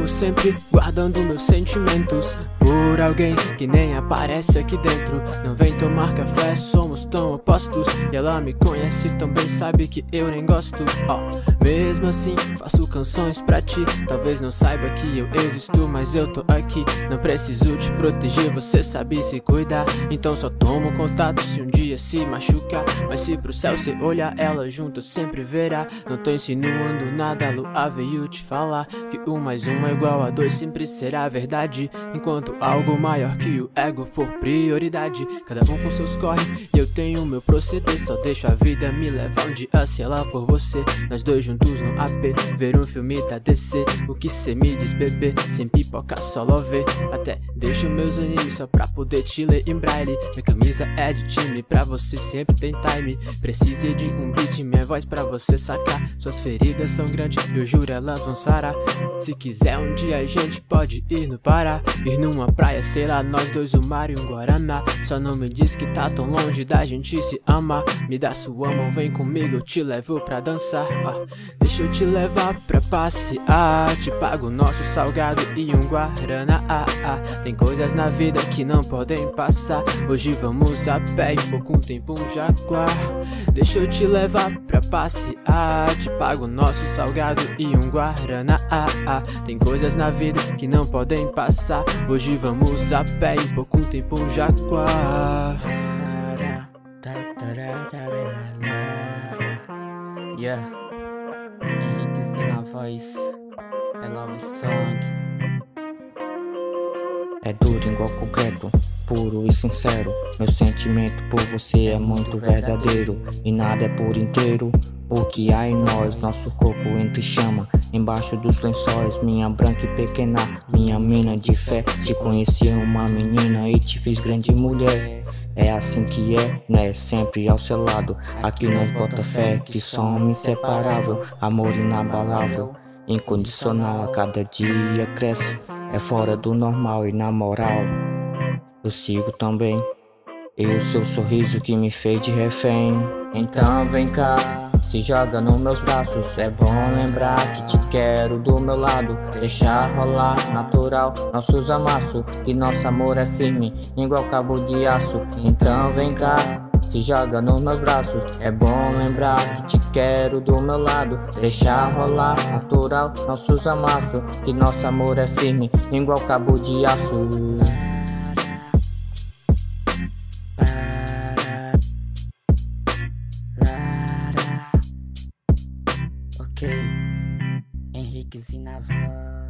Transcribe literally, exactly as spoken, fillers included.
Vivo sempre guardando meus sentimentos por alguém que nem aparece aqui dentro. Não vem tomar café, somos tão opostos. E ela me conhece tão bem, sabe que eu nem gosto. oh. Mesmo assim, faço canções pra ti. Talvez não saiba que eu existo, mas eu tô aqui. Não preciso te proteger, você sabe se cuidar. Então só tomo contato se um dia se machucar. Mas se pro céu cê olhar, ela junto sempre verá. Não tô insinuando nada, a lua veio te falar que um mais um é igual a dois, sempre será verdade. Enquanto algo maior que o ego for prioridade. Cada um com seus corre e eu tenho o meu proceder. Só deixo a vida me levar um dia se ela for você. Nós dois juntos no A P, ver um filme da D C. O que cê me diz, bebê? Sem pipoca, só love. Até deixo meus animes só pra poder te ler em braille. Minha camisa é de time, pra você sempre tem time. Precisei de um beat, minha voz pra você sacar. Suas feridas são grandes, eu juro elas vão sarar. Se quiser um dia a gente pode ir no Pará. Ir numa praia, sei lá, nós dois, o mar e um guaraná. Só não me diz que tá tão longe da gente se amar. Me dá sua mão, vem comigo, eu te levo pra dançar. ah, Deixa eu te levar pra passear. Te pago nosso salgado e um guaraná. ah, ah. Tem coisas na vida que não podem passar. Hoje vamos a pé e por pouco tempo um jaguar. Deixa eu te levar pra passear. Te pago nosso salgado e um guaraná. ah, ah. Tem coisas na vida que não podem passar. Hoje vamos a pé e por pouco tempo um jaguar. Yeah, Henriquezinho na voz, é love song. É duro igual concreto, puro e sincero. Meu sentimento por você é muito verdadeiro. E nada é por inteiro, o que há em nós. Nosso corpo entre chama, embaixo dos lençóis. Minha branca e pequena, minha mina de fé. Te conheci uma menina e te fiz grande mulher. É assim que é, né? Sempre ao seu lado. Aqui nós bota fé, que somos inseparável. Amor inabalável, incondicional, a cada dia cresce. É fora do normal e na moral eu sigo também. E o seu sorriso que me fez de refém. Então vem cá, se joga nos meus braços. É bom lembrar que te quero do meu lado. Deixar rolar, natural, nossos amassos. Que nosso amor é firme, igual cabo de aço. Então vem cá, se joga nos meus braços. É bom lembrar que te quero do meu lado. Deixar rolar, natural, nossos amassos. Que nosso amor é firme, igual cabo de aço. Ok, Henriquezinho na voz.